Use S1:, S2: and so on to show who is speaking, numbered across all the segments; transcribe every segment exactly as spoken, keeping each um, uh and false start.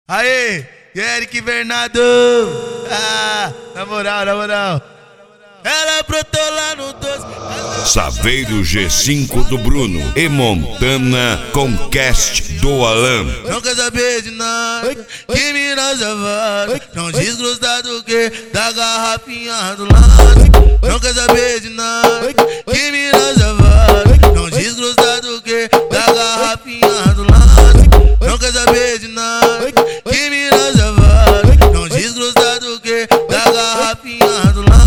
S1: Aê, Eric Bernardo. Ah, na moral, na moral. Ela brotou lá no doze.
S2: Saveiro G cinco do Bruno e Montana com cast do Alan.
S1: Não quer saber de nada, que me dá safado. Não desgrudado que da garrafinha do lado. Não quer saber de nada, que me dá safado. Não desgrudado que da garrafinha do lado. Não quer saber de nada, que me dá safado. Não desgrudado que da garrafinha do lado.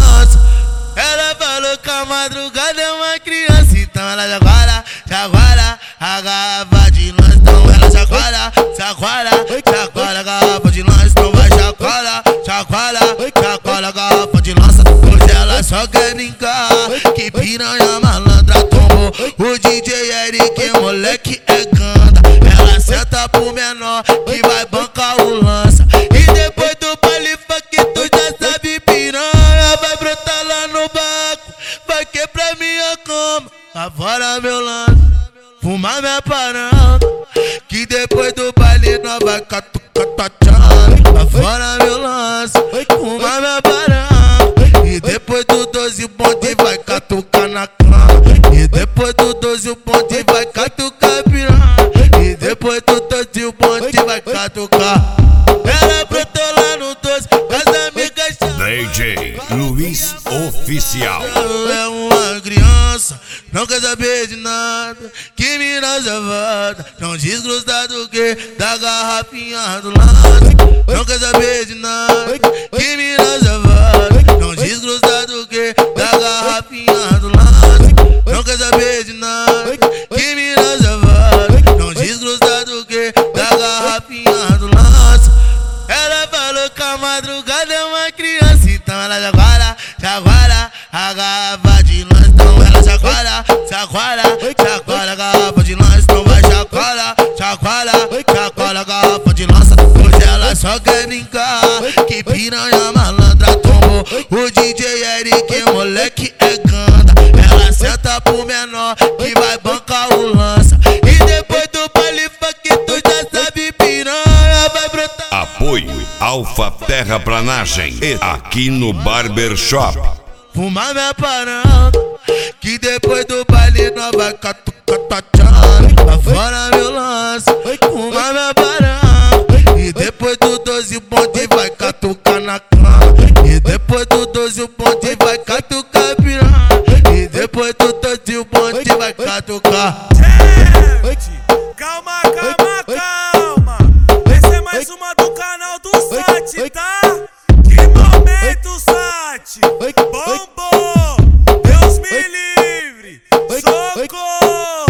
S1: Ela falou que a madrugada é uma criança, então ela chacoalha, chacoalha a garrafa de lanche, então ela chacoalha, chacoalha, chacoalha a garrafa de lanche, então vai chacoalha, chacoalha, chacoalha a garrafa de lança. Hoje ela só quer brincar, que piranha malandra tomou o D J Eric, moleque é ganda. Ela senta pro menor que vai bancar o lança, e depois do baile funk tu já sabe piranha, vai brotar lá no banco, vai quebrar minha cama, lá fora meu lance, fumar minha paranga, que depois do baile nós vai catucatachando, lá fora meu lance, fumar minha paranga, e depois do doze o bonde vai catucar na cama, e depois do doze o bonde vai catucar piranha, e depois do doze o bonde vai catucar. Ela brotou lá no doze, as amigas
S2: D J Luiz Oficial.
S1: ela é uma criança, não quer saber de nada, que mina safada, tão desgrudado que da garrafinha do lado. Não quer saber de nada, que mina safada, tão desgrudado que da garrafinha do lado. Não quer saber de nada, que mina safada, tão desgrudado que da garrafinha do lado. Ela falou que a madrugada é uma criança, então ela chacoalha, chacoalha a garrafa de lanche, então ela chacoalha, chacoalha, chacoalha a garrafa de lanche, então vai chacoalha, chacoalha, chacoalha a garrafa de lança. Hoje ela só quer brincar, que piranha malandra tomou o D J Eric, moleque é ganda. Ela senta pro menor que vai bancar o lança, e depois do baile funk tu já sabe piranha, vai brotar.
S2: Apoio Alfa Terraplanagem e aqui no Barbershop.
S1: Fumar minha paranga, que depois do baile nós vai catucatachando, lá fora meu lance, fumar minha paranga, e depois do doze o bonde vai catucar na cama, e depois do doze o bonde vai catucar piranha, e depois do doze o bonde vai catucar.
S3: Calma, calma, calma. Essa é mais uma do canal do Sat, tá? Que momento, Sat! Bombom! Deus me livre! Socorro!